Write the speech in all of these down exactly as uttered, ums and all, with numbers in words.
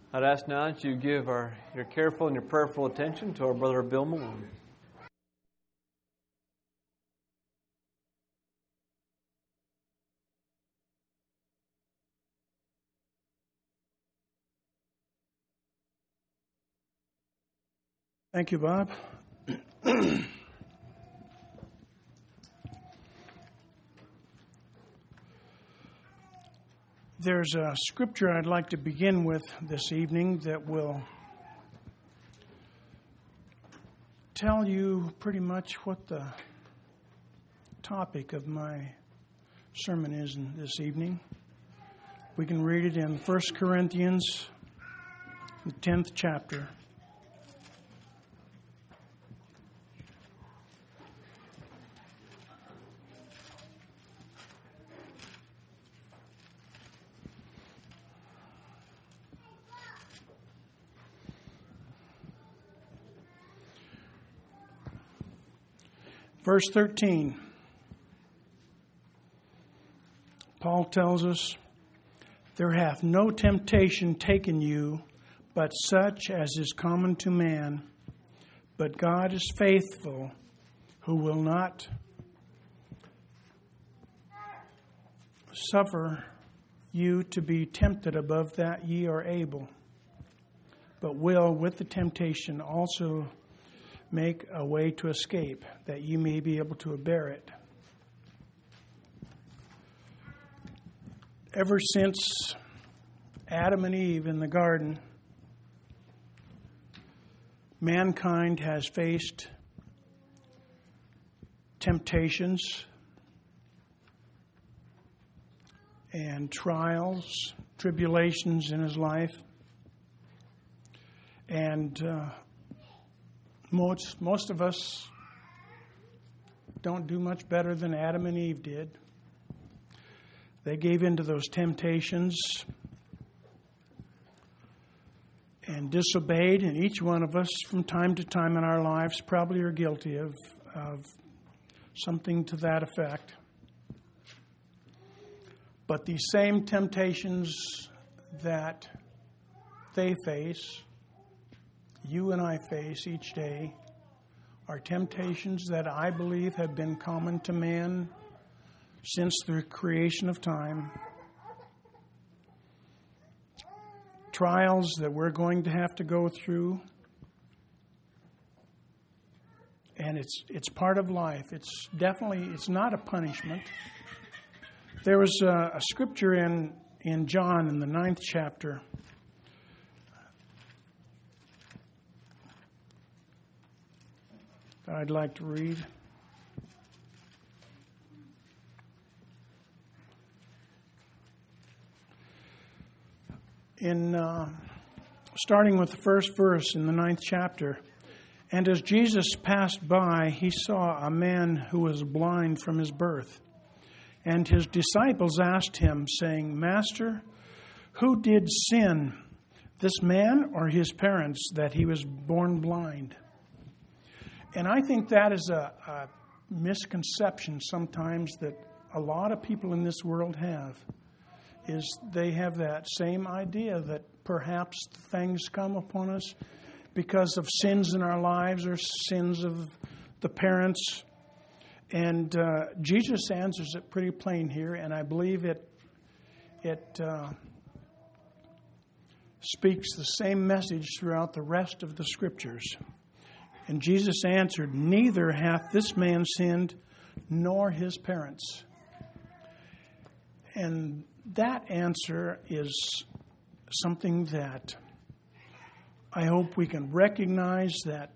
I'd ask now that you give our, your careful and your prayerful attention to our brother Bill Malone. Thank you, Bob. There's a scripture I'd like to begin with this evening that will tell you pretty much what the topic of my sermon is this evening. We can read it in First Corinthians, the tenth chapter. Verse thirteen, Paul tells us, "There hath no temptation taken you, but such as is common to man. But God is faithful, who will not suffer you to be tempted above that ye are able, but will with the temptation also make a way to escape, that you may be able to bear it." Ever since Adam and Eve in the garden, mankind has faced temptations and trials, tribulations in his life. And uh, Most most of us don't do much better than Adam and Eve did. They gave in to those temptations and disobeyed, and each one of us from time to time in our lives probably are guilty of, of something to that effect. But these same temptations that they face, you and I face each day, are temptations that I believe have been common to man since the creation of time. Trials that we're going to have to go through. And it's it's part of life. It's definitely, it's not a punishment. There was a, a scripture in, in John in the ninth chapter. I'd like to read. In uh, starting with the first verse in the ninth chapter, "And as Jesus passed by, he saw a man who was blind from his birth. And his disciples asked him, saying, Master, who did sin, this man or his parents, that he was born blind?" And I think that is a, a misconception sometimes that a lot of people in this world have, is they have that same idea that perhaps things come upon us because of sins in our lives or sins of the parents. And uh, Jesus answers it pretty plain here, and I believe it, it uh, speaks the same message throughout the rest of the Scriptures. And Jesus answered, "Neither hath this man sinned, nor his parents." And that answer is something that I hope we can recognize, that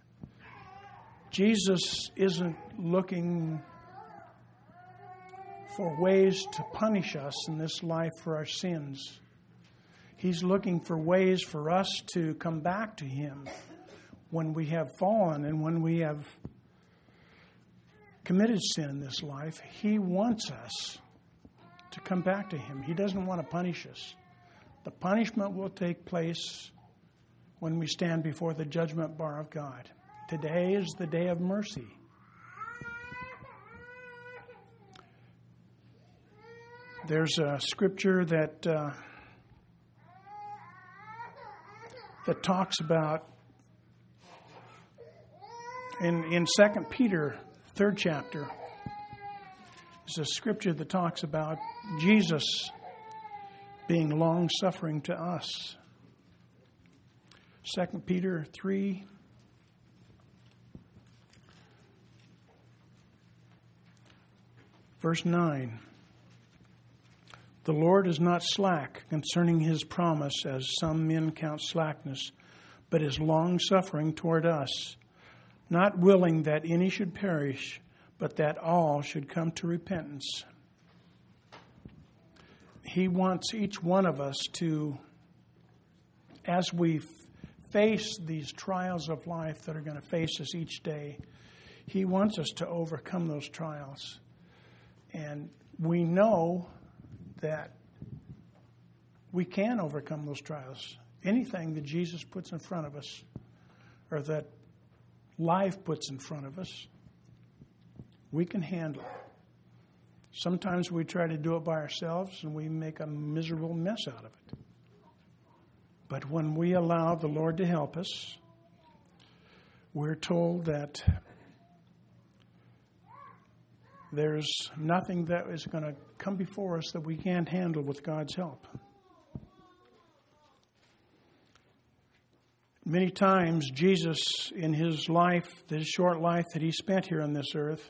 Jesus isn't looking for ways to punish us in this life for our sins. He's looking for ways for us to come back to Him when we have fallen and when we have committed sin in this life. He wants us to come back to Him. He doesn't want to punish us. The punishment will take place when we stand before the judgment bar of God. Today is the day of mercy. There's a scripture that uh, that talks about, in, in Second Peter, third chapter, there's a scripture that talks about Jesus being long-suffering to us. Second Peter three, verse nine. The Lord is not slack concerning his promise, as some men count slackness, but is long-suffering toward us, not willing that any should perish, but that all should come to repentance. He wants each one of us to, as we face these trials of life that are going to face us each day, he wants us to overcome those trials. And we know that we can overcome those trials. Anything that Jesus puts in front of us, or that life puts in front of us, we can handle. Sometimes we try to do it by ourselves and we make a miserable mess out of it. But when we allow the Lord to help us, we're told that there's nothing that is going to come before us that we can't handle with God's help. Many times, Jesus, in his life, his short life that he spent here on this earth,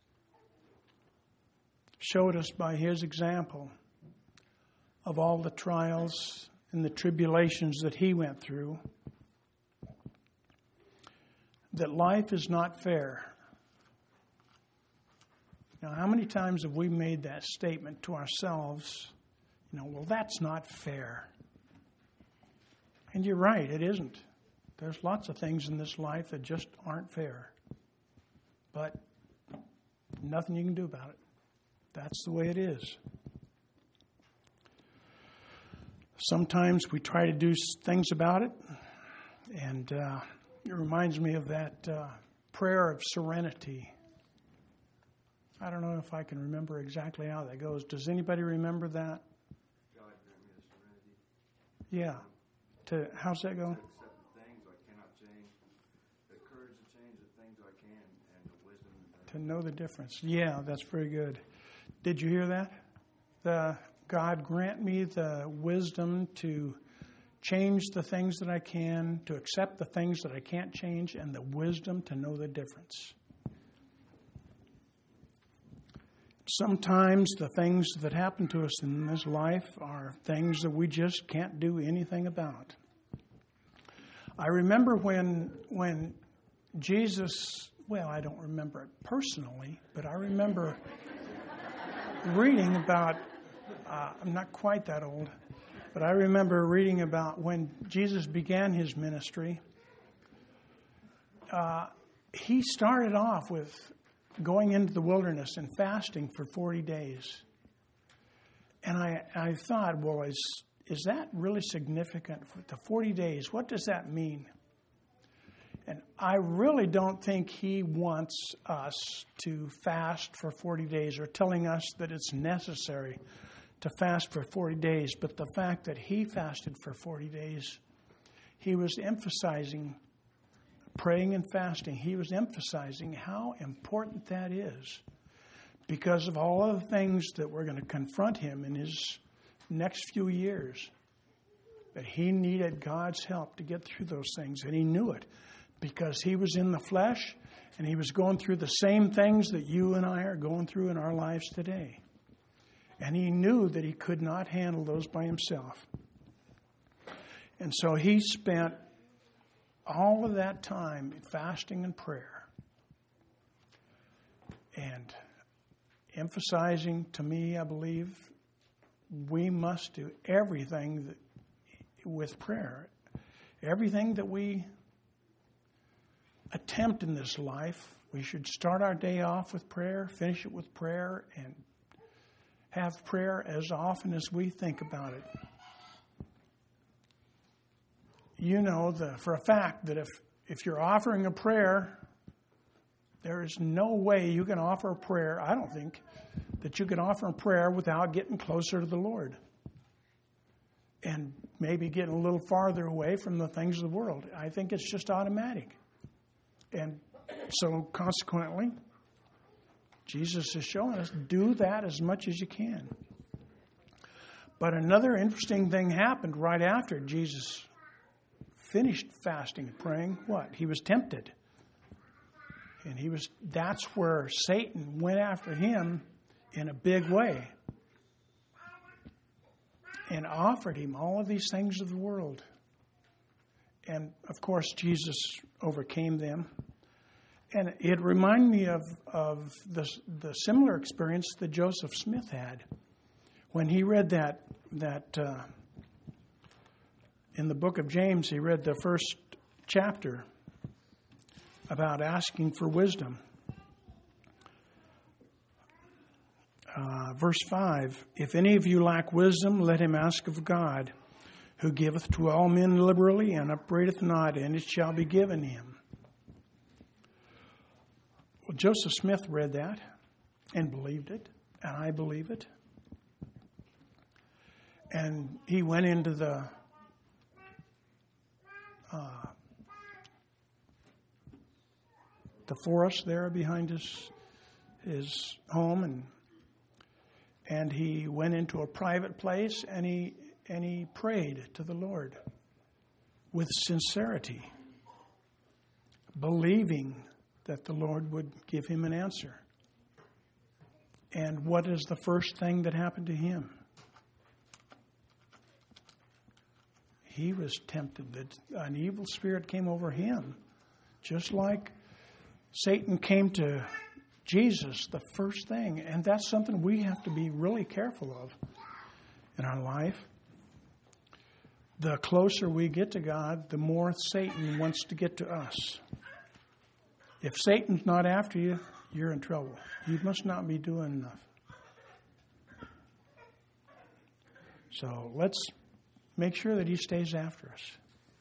showed us by his example of all the trials and the tribulations that he went through, that life is not fair. Now, how many times have we made that statement to ourselves? You know, well, that's not fair. And you're right, it isn't. There's lots of things in this life that just aren't fair. But nothing you can do about it. That's the way it is. Sometimes we try to do things about it, and uh, it reminds me of that uh, prayer of serenity. I don't know if I can remember exactly how that goes. Does anybody remember that? God grant me the serenity. Yeah. To how's that go? To accept the things I cannot change, the courage to change the things I can, and the wisdom to know the difference. Yeah, that's very good. Did you hear that? The God grant me the wisdom to change the things that I can, to accept the things that I can't change, and the wisdom to know the difference. Sometimes the things that happen to us in this life are things that we just can't do anything about. I remember when when Jesus, well, I don't remember it personally, but I remember reading about, uh, I'm not quite that old, but I remember reading about when Jesus began his ministry. Uh, he started off with going into the wilderness and fasting for forty days. And I, I thought, well, is, is that really significant for the forty days? What does that mean? And I really don't think he wants us to fast for forty days or telling us that it's necessary to fast for forty days. But the fact that he fasted for forty days, he was emphasizing praying and fasting. He was emphasizing how important that is because of all of the things that were going to confront him in his next few years. That he needed God's help to get through those things, and he knew it because he was in the flesh and he was going through the same things that you and I are going through in our lives today. And he knew that he could not handle those by himself. And so he spent all of that time in fasting and prayer and emphasizing to me, I believe, we must do everything that, with prayer. Everything that we attempt in this life, we should start our day off with prayer, finish it with prayer, and have prayer as often as we think about it. You know the, for a fact that if, if you're offering a prayer, there is no way you can offer a prayer, I don't think, that you can offer a prayer without getting closer to the Lord. and maybe getting a little farther away from the things of the world. I think it's just automatic. And so consequently, Jesus is showing us, do that as much as you can. But another interesting thing happened right after Jesus finished fasting and praying. What? He was tempted. And he was that's where Satan went after him in a big way and offered him all of these things of the world. And of course, Jesus overcame them. And it reminded me of, of the, the similar experience that Joseph Smith had when he read that, that uh, in the book of James, he read the first chapter about asking for wisdom. Uh, verse five, if any of you lack wisdom, let him ask of God, who giveth to all men liberally and upbraideth not, and it shall be given him. Well, Joseph Smith read that and believed it, and I believe it. And he went into the uh, the forest there behind his his home, and and he went into a private place, and he and he prayed to the Lord with sincerity, believing that the Lord would give him an answer. And what is the first thing that happened to him? He was tempted. That an evil spirit came over him, just like Satan came to Jesus, the first thing. And that's something we have to be really careful of in our life. The closer we get to God, the more Satan wants to get to us. If Satan's not after you, you're in trouble. You must not be doing enough. So let's make sure that he stays after us.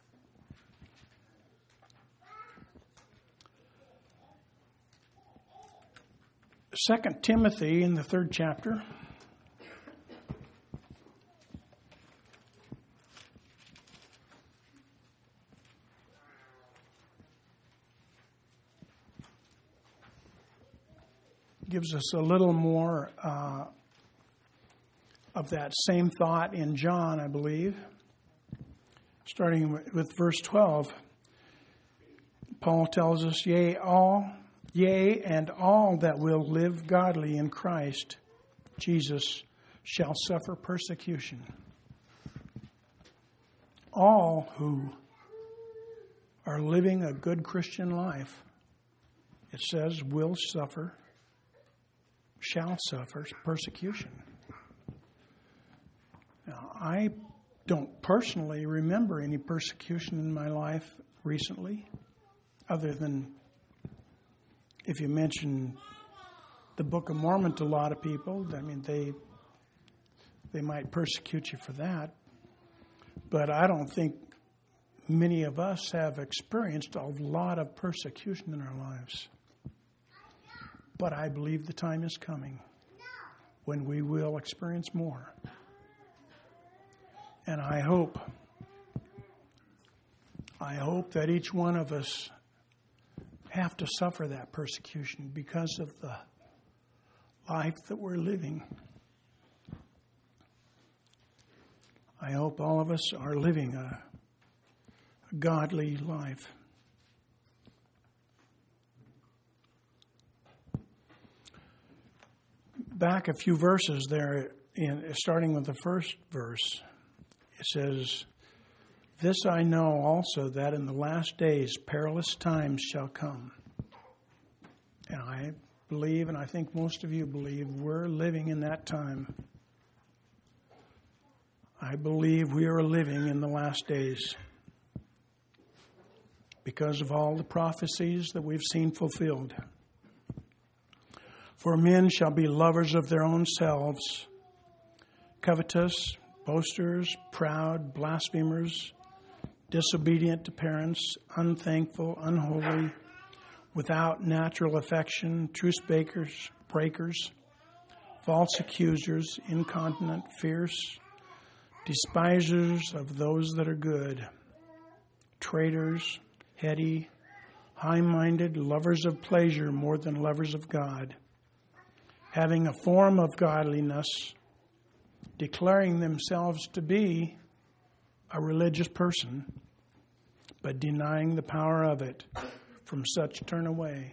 Second Timothy in the third chapter. Gives us a little more uh, of that same thought in John, I believe. Starting with verse twelve, Paul tells us, Yea, all, yea, and all that will live godly in Christ Jesus shall suffer persecution. All who are living a good Christian life, it says, will suffer shall suffer persecution. Now, I don't personally remember any persecution in my life recently, other than if you mention the Book of Mormon to a lot of people, I mean, they they might persecute you for that. But I don't think many of us have experienced a lot of persecution in our lives. But I believe the time is coming when we will experience more. And I hope, I hope that each one of us have to suffer that persecution because of the life that we're living. I hope all of us are living a, a godly life. Back a few verses there, in, starting with the first verse, it says, This I know also, that in the last days perilous times shall come. And I believe, and I think most of you believe, we're living in that time. I believe we are living in the last days because of all the prophecies that we've seen fulfilled. For men shall be lovers of their own selves, covetous, boasters, proud, blasphemers, disobedient to parents, unthankful, unholy, without natural affection, truce breakers, breakers, false accusers, incontinent, fierce, despisers of those that are good, traitors, heady, high-minded, lovers of pleasure more than lovers of God, having a form of godliness, declaring themselves to be a religious person, but denying the power of it. From such turn away.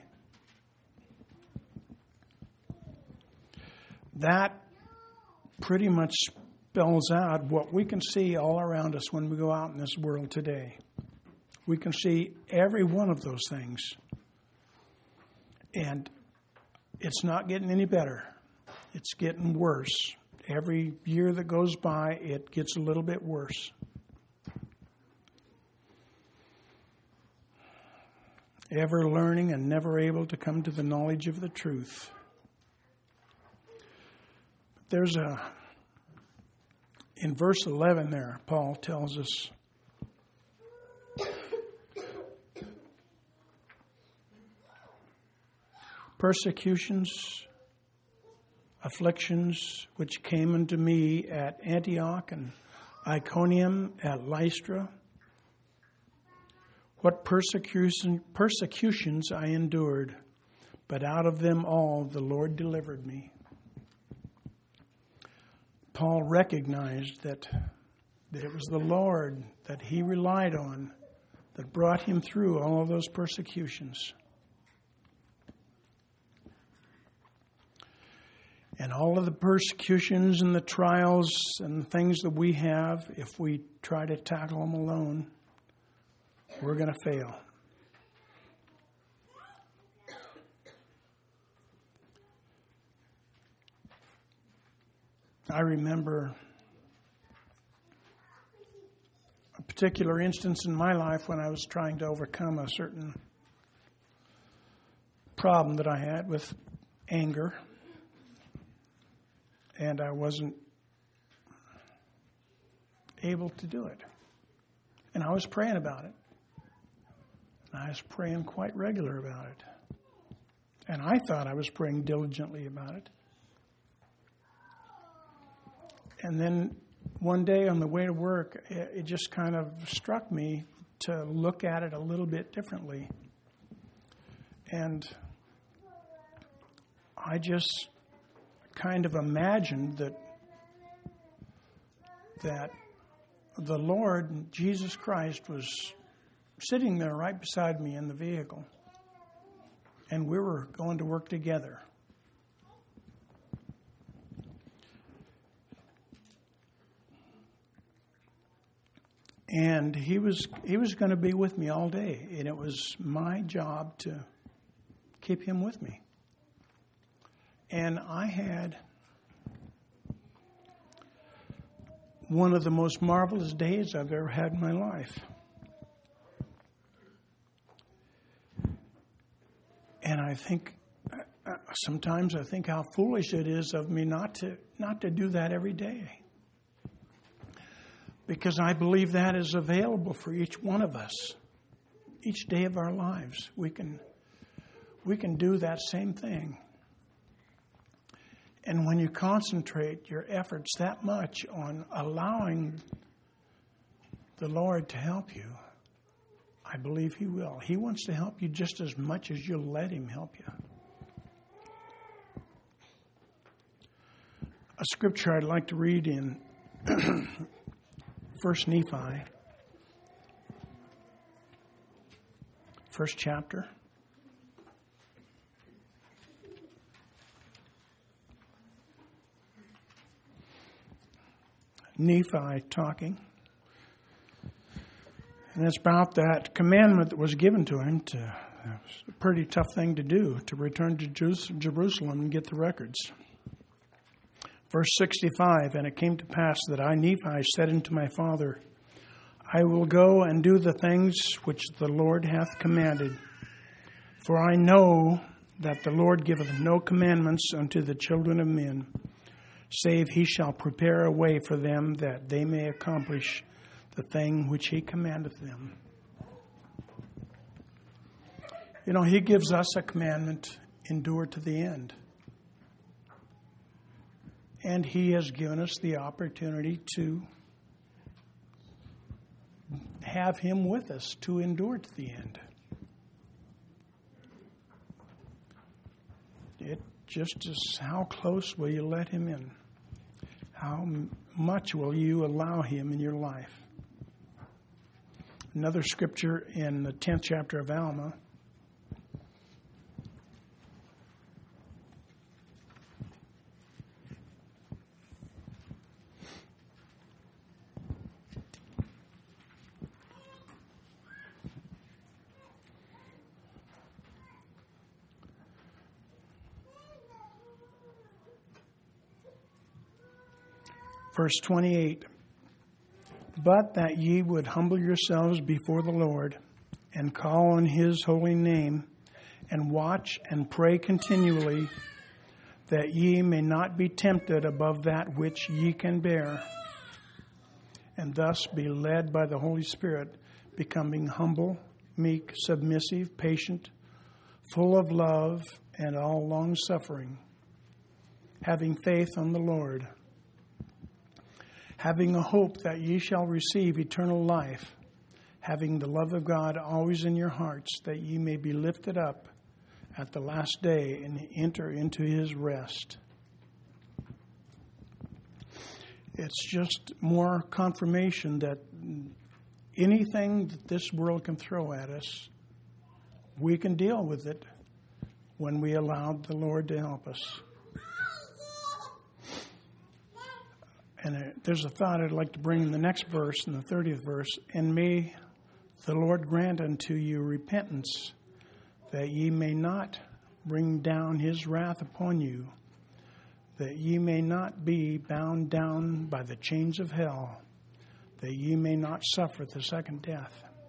That pretty much spells out what we can see all around us when we go out in this world today. We can see every one of those things. And it's not getting any better. It's getting worse. Every year that goes by, it gets a little bit worse. Ever learning and never able to come to the knowledge of the truth. There's a, in verse eleven there, Paul tells us, persecutions, afflictions, which came unto me at Antioch and Iconium, at Lystra, what persecution, persecutions I endured, but out of them all the Lord delivered me. Paul recognized that, that it was the Lord that he relied on that brought him through all of those persecutions. And all of the persecutions and the trials and things that we have, if we try to tackle them alone, we're going to fail. I remember a particular instance in my life when I was trying to overcome a certain problem that I had with anger. And I wasn't able to do it. And I was praying about it. I was praying quite regular about it. And I thought I was praying diligently about it. And then one day on the way to work, it just kind of struck me to look at it a little bit differently. And I just kind of imagined that that the Lord, Jesus Christ, was sitting there right beside me in the vehicle. And we were going to work together. And he was he was going to be with me all day. And it was my job to keep him with me. And I had one of the most marvelous days I've ever had in my life. And I think, uh, sometimes I think how foolish it is of me not to not to do that every day. Because I believe that is available for each one of us. Each day of our lives, we can we can do that same thing. And when you concentrate your efforts that much on allowing the Lord to help you, I believe He will. He wants to help you just as much as you'll let Him help you. A scripture I'd like to read in First Nephi, first chapter. Nephi talking. And it's about that commandment that was given to him. To, it was a pretty tough thing to do, to return to Jerusalem and get the records. Verse sixty-five, and it came to pass that I, Nephi, said unto my father, I will go and do the things which the Lord hath commanded. For I know that the Lord giveth no commandments unto the children of men, save He shall prepare a way for them that they may accomplish the thing which He commandeth them. You know, He gives us a commandment, endure to the end. And He has given us the opportunity to have him with us to endure to the end. It just is, how close will you let him in? How much will you allow him in your life? Another scripture in the tenth chapter of Alma. Verse twenty-eight, but that ye would humble yourselves before the Lord, and call on his holy name, and watch and pray continually, that ye may not be tempted above that which ye can bear, and thus be led by the Holy Spirit, becoming humble, meek, submissive, patient, full of love, and all long-suffering, having faith on the Lord, having a hope that ye shall receive eternal life, having the love of God always in your hearts, that ye may be lifted up at the last day and enter into his rest. It's just more confirmation that anything that this world can throw at us, we can deal with it when we allow the Lord to help us. And there's a thought I'd like to bring in the next verse, in the thirtieth verse. And may the Lord grant unto you repentance, that ye may not bring down his wrath upon you, that ye may not be bound down by the chains of hell, that ye may not suffer the second death.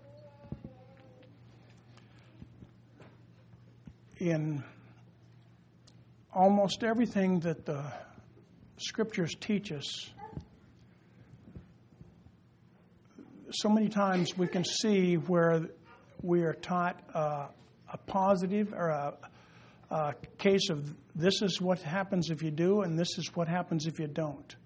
In almost everything that the Scriptures teach us, so many times we can see where we are taught uh, a positive or a, a case of this is what happens if you do and this is what happens if you don't.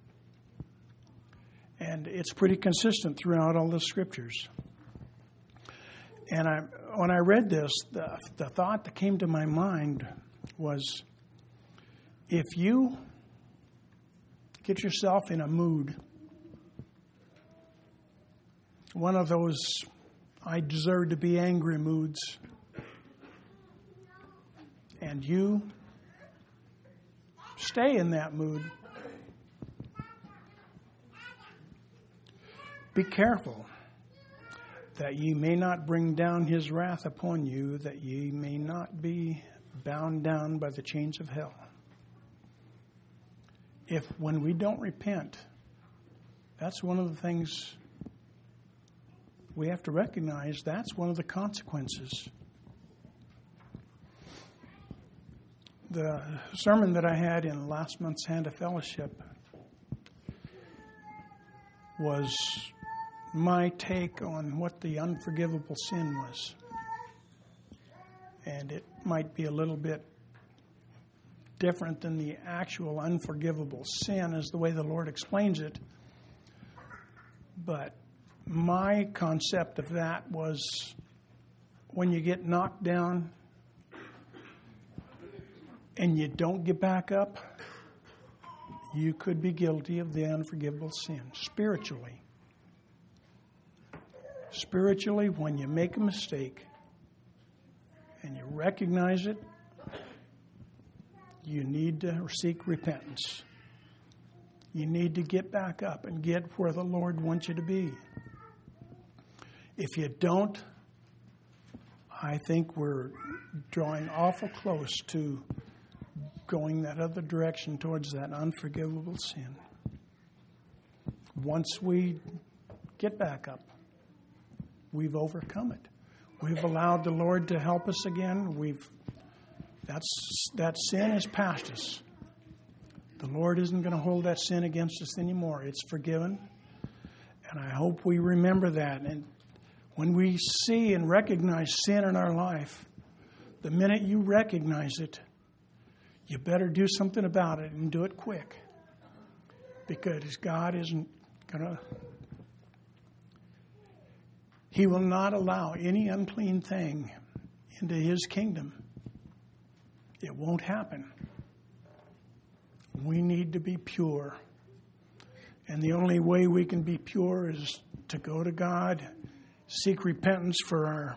And it's pretty consistent throughout all the Scriptures. And I, when I read this, the, the thought that came to my mind was, if you get yourself in a mood, one of those I deserve to be angry moods, and you stay in that mood, be careful that ye may not bring down his wrath upon you, that ye may not be bound down by the chains of hell. If when we don't repent, that's one of the things we have to recognize, that's one of the consequences. The sermon that I had in last month's Hand of Fellowship was my take on what the unforgivable sin was. And it might be a little bit different than the actual unforgivable sin as the way the Lord explains it. But my concept of that was, when you get knocked down and you don't get back up, you could be guilty of the unforgivable sin spiritually. Spiritually, when you make a mistake and you recognize it, you need to seek repentance. You need to get back up and get where the Lord wants you to be. If you don't, I think we're drawing awful close to going that other direction towards that unforgivable sin. Once we get back up, we've overcome it. We've allowed the Lord to help us again. We've that's that sin is past us. The Lord isn't going to hold that sin against us anymore. It's forgiven. And I hope we remember that. And when we see and recognize sin in our life, the minute you recognize it, you better do something about it and do it quick. Because God isn't going to... He will not allow any unclean thing into His kingdom. It won't happen. We need to be pure. And the only way we can be pure is to go to God, seek repentance for our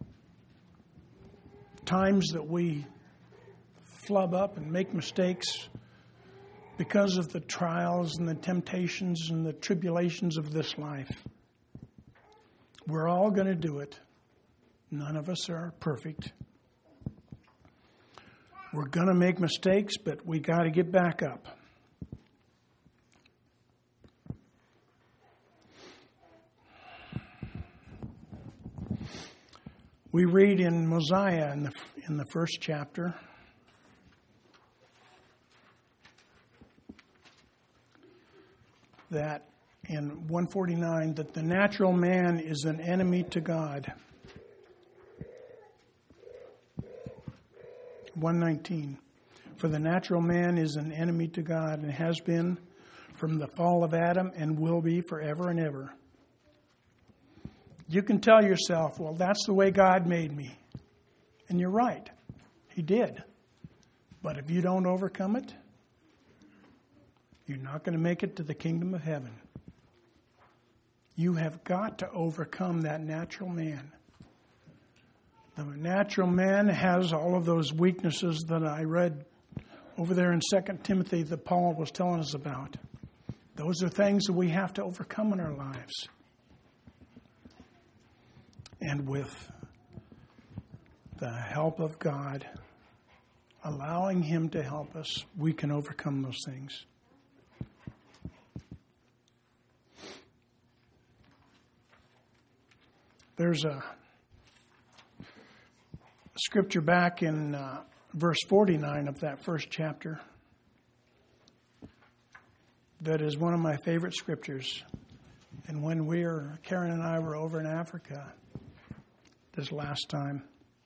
times that we flub up and make mistakes because of the trials and the temptations and the tribulations of this life. We're all going to do it. None of us are perfect. We're going to make mistakes, but we got to get back up. We read in Mosiah in the, in the first chapter that in one forty-nine that the natural man is an enemy to God. one nineteen, for the natural man is an enemy to God and has been from the fall of Adam and will be forever and ever. You can tell yourself, well, that's the way God made me. And you're right. He did. But if you don't overcome it, you're not going to make it to the kingdom of heaven. You have got to overcome that natural man. The natural man has all of those weaknesses that I read over there in Second Timothy that Paul was telling us about. Those are things that we have to overcome in our lives. And with the help of God, allowing Him to help us, we can overcome those things. There's a scripture back in uh, verse forty-nine of that first chapter that is one of my favorite scriptures. And when we were, Karen and I were over in Africa this last time,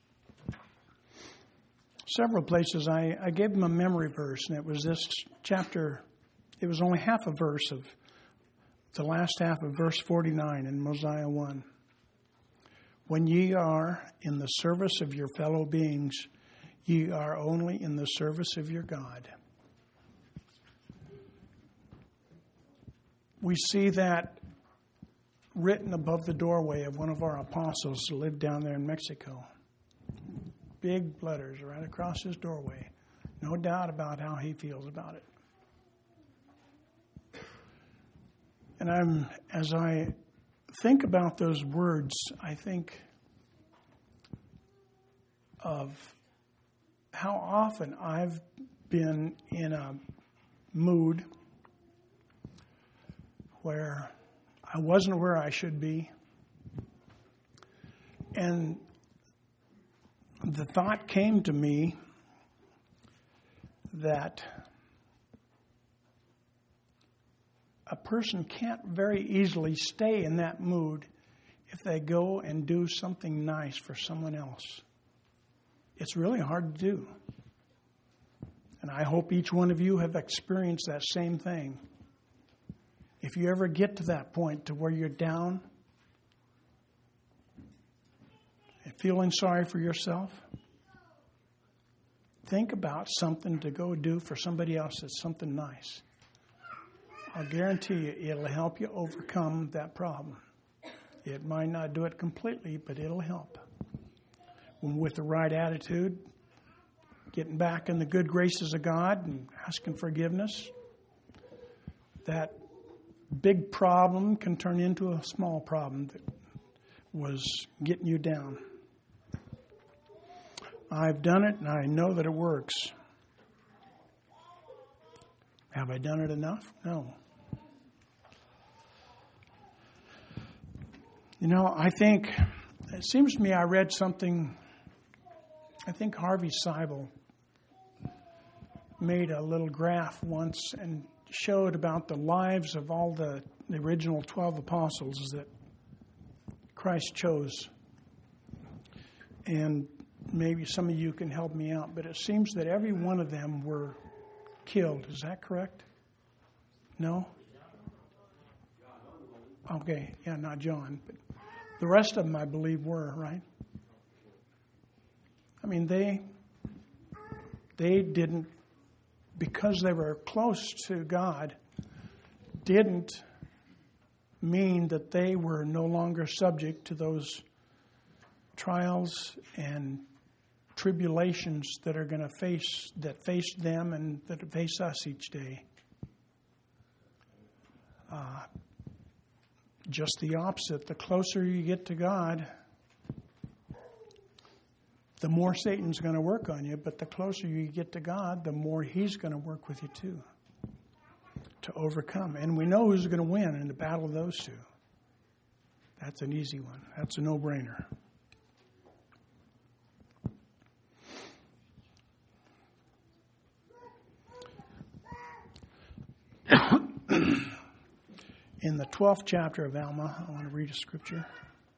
several places I, I gave them a memory verse, and it was this chapter. It was only half a verse of the last half of verse forty-nine in Mosiah one. When ye are in the service of your fellow beings, ye are only in the service of your God. We see that written above the doorway of one of our apostles who lived down there in Mexico. Big letters right across his doorway. No doubt about how he feels about it. And I'm, as I think about those words, I think of how often I've been in a mood where I wasn't where I should be. And the thought came to me that a person can't very easily stay in that mood if they go and do something nice for someone else. It's really hard to do. And I hope each one of you have experienced that same thing. If you ever get to that point to where you're down and feeling sorry for yourself, think about something to go do for somebody else that's something nice. I'll guarantee you it'll help you overcome that problem. It might not do it completely, but it'll help. When with the right attitude, getting back in the good graces of God and asking forgiveness, that big problem can turn into a small problem that was getting you down. I've done it, and I know that it works. Have I done it enough? No. You know, I think, it seems to me I read something, I think Harvey Seibel made a little graph once and showed about the lives of all the, the original twelve apostles that Christ chose. And maybe some of you can help me out, but it seems that every one of them were killed. Is that correct? No? Okay, yeah, not John, but The rest of them, I believe, were, right? I mean, they they didn't, because they were close to God, didn't mean that they were no longer subject to those trials and tribulations that are going to face, that face them and that face us each day. Uh, just the opposite. The closer you get to God, the more Satan's going to work on you, but the closer you get to God, the more he's going to work with you too, to overcome. And we know who's going to win in the battle of those two. That's an easy one. That's a no-brainer. In the twelfth chapter of Alma, I want to read a scripture.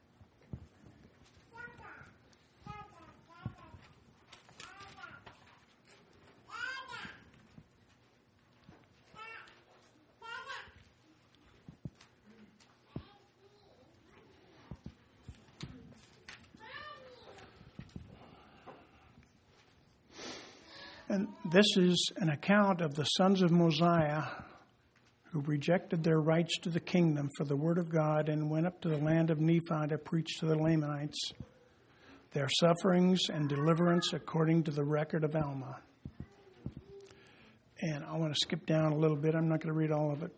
And this is an account of the sons of Mosiah who rejected their rights to the kingdom for the word of God and went up to the land of Nephi to preach to the Lamanites their sufferings and deliverance according to the record of Alma. And I want to skip down a little bit. I'm not going to read all of it.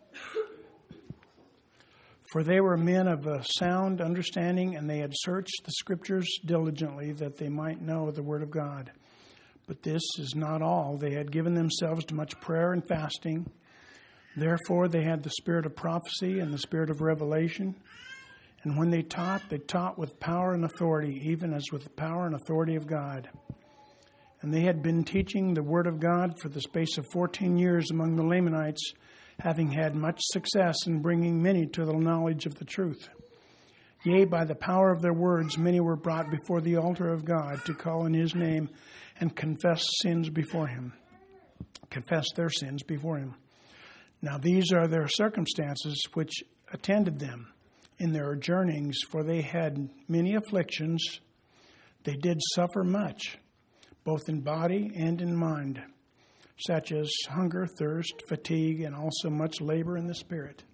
For they were men of a sound understanding, and they had searched the scriptures diligently that they might know the word of God. But this is not all. They had given themselves to much prayer and fasting. Therefore, they had the spirit of prophecy and the spirit of revelation. And when they taught, they taught with power and authority, even as with the power and authority of God. And they had been teaching the word of God for the space of fourteen years among the Lamanites, having had much success in bringing many to the knowledge of the truth. Yea, by the power of their words, many were brought before the altar of God to call on his name and confess sins before him. Confess their sins before him. Now these are their circumstances which attended them in their journeyings, for they had many afflictions. They did suffer much, both in body and in mind, such as hunger, thirst, fatigue, and also much labor in the spirit.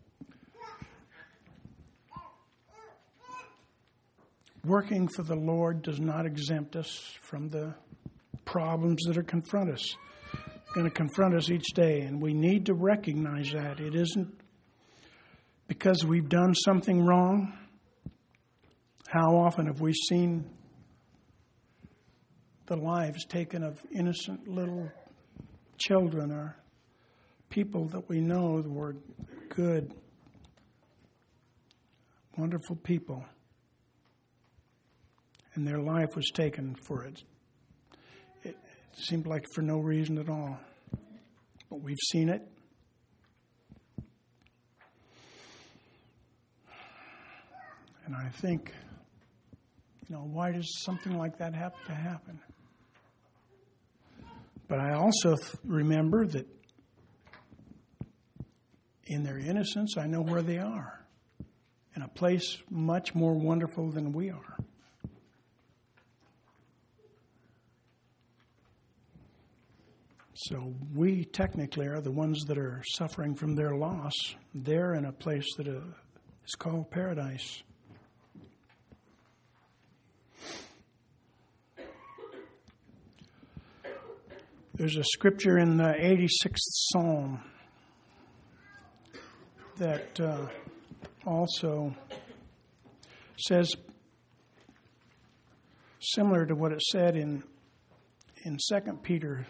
Working for the Lord does not exempt us from the problems that are confront us, going to confront us each day, and we need to recognize that. It isn't because we've done something wrong. How often have we seen the lives taken of innocent little children or people that we know were good, wonderful people, and their life was taken for it. It seemed like for no reason at all. But we've seen it. And I think, you know, why does something like that have to happen? But I also th- remember that in their innocence, I know where they are, in a place much more wonderful than we are. So we technically are the ones that are suffering from their loss. They're in a place that is called paradise. There's a scripture in the eighty-sixth Psalm that uh, also says, similar to what it said in in Second Peter.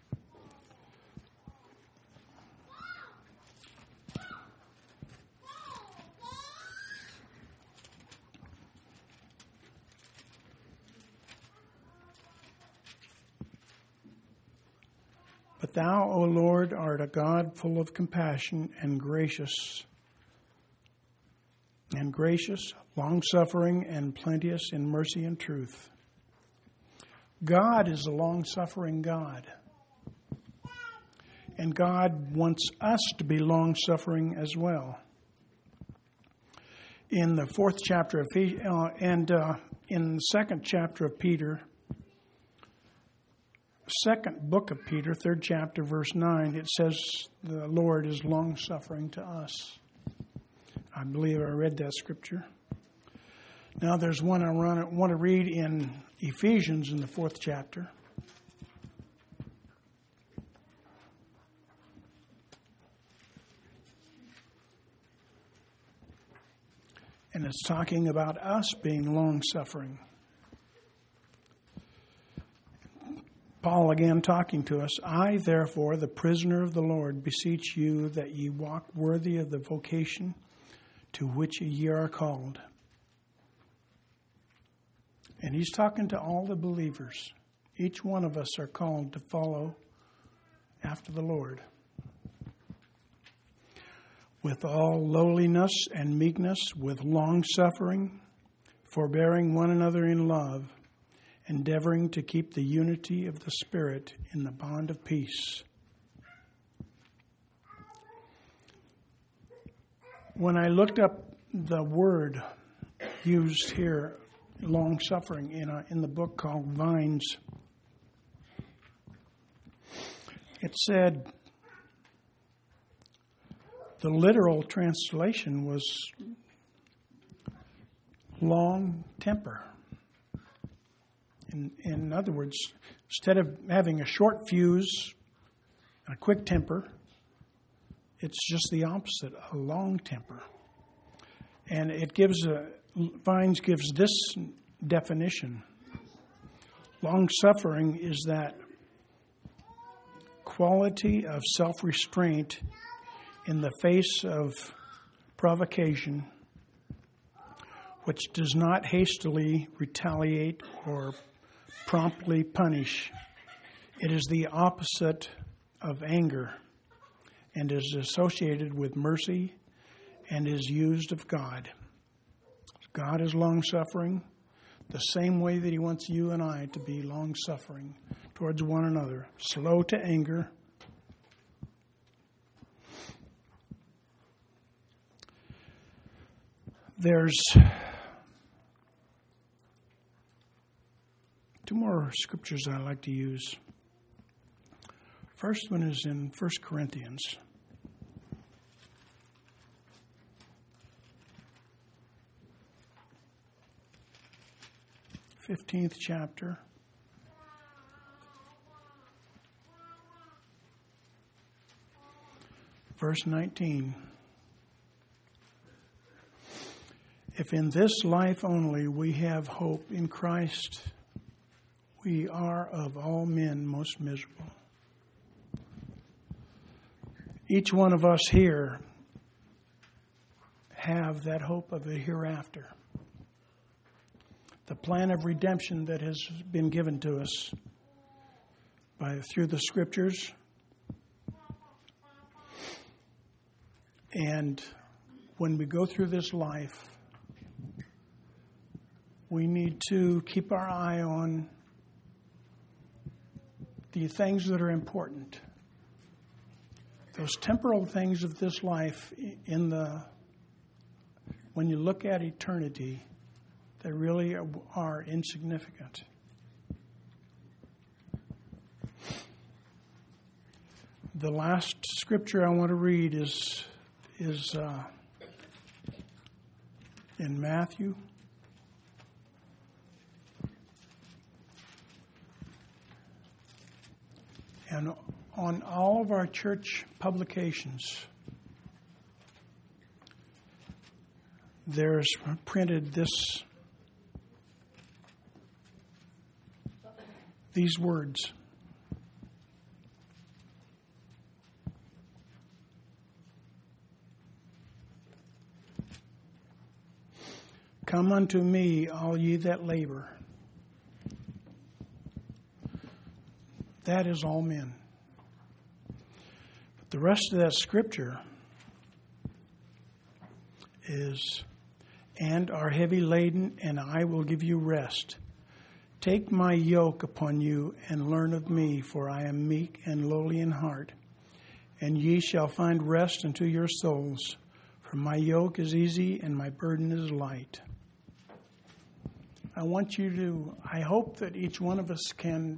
But thou, O Lord, art a God full of compassion and gracious, and gracious, long-suffering, and plenteous in mercy and truth. God is a long-suffering God. And God wants us to be long-suffering as well. in the fourth chapter of uh, and uh, in the second chapter of Peter, second book of Peter, third chapter, verse nine, it says the Lord is long-suffering to us. I believe I read that scripture. Now there's one I want to read in Ephesians in the fourth chapter. And it's talking about us being long-suffering. Paul again talking to us. I, therefore, the prisoner of the Lord, beseech you that ye walk worthy of the vocation to which ye are called. And he's talking to all the believers. Each one of us are called to follow after the Lord. With all lowliness and meekness, with long-suffering, forbearing one another in love, endeavoring to keep the unity of the Spirit in the bond of peace. When I looked up the word used here, long-suffering, in, a, in the book called Vines, it said, the literal translation was long temper. In, in other words, instead of having a short fuse, a quick temper, it's just the opposite, a long temper. And it gives a, Vines gives this definition. Long-suffering is that quality of self-restraint in the face of provocation, which does not hastily retaliate or promptly punish. It is the opposite of anger and is associated with mercy and is used of God. God is long-suffering the same way that he wants you and I to be long-suffering towards one another, slow to anger, There's two more scriptures I like to use. First one is in First Corinthians. fifteenth chapter. Verse nineteen. If in this life only we have hope in Christ, we are of all men most miserable. Each one of us here have that hope of a hereafter. The plan of redemption that has been given to us by through the Scriptures. And when we go through this life, we need to keep our eye on the things that are important. Those temporal things of this life, in the when you look at eternity, they really are insignificant. The last scripture I want to read is is uh, in Matthew. And on all of our church publications, there's printed this, these words. Come unto me, all ye that labor. That is all men. But the rest of that scripture is, and are heavy laden, and I will give you rest. Take my yoke upon you and learn of me, for I am meek and lowly in heart, and ye shall find rest unto your souls. For my yoke is easy and my burden is light. I want you to, I hope that each one of us can,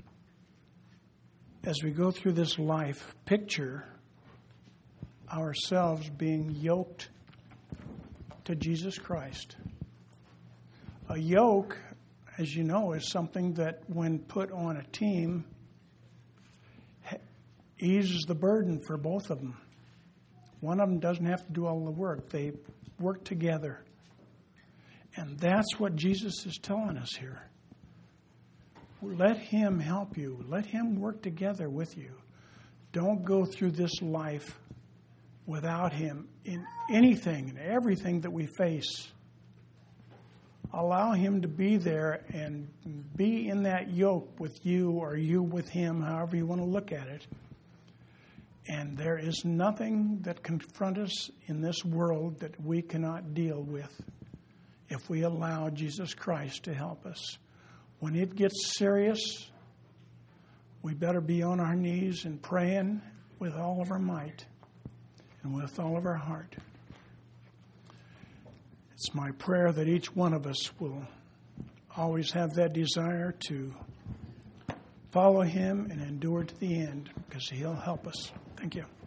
as we go through this life, picture ourselves being yoked to Jesus Christ. A yoke, as you know, is something that when put on a team, eases the burden for both of them. One of them doesn't have to do all the work. They work together. And that's what Jesus is telling us here. Let him help you. Let him work together with you. Don't go through this life without him in anything and everything that we face. Allow him to be there and be in that yoke with you or you with him, however you want to look at it. And there is nothing that confronts us in this world that we cannot deal with if we allow Jesus Christ to help us. When it gets serious, we better be on our knees and praying with all of our might and with all of our heart. It's my prayer that each one of us will always have that desire to follow him and endure to the end, because he'll help us. Thank you.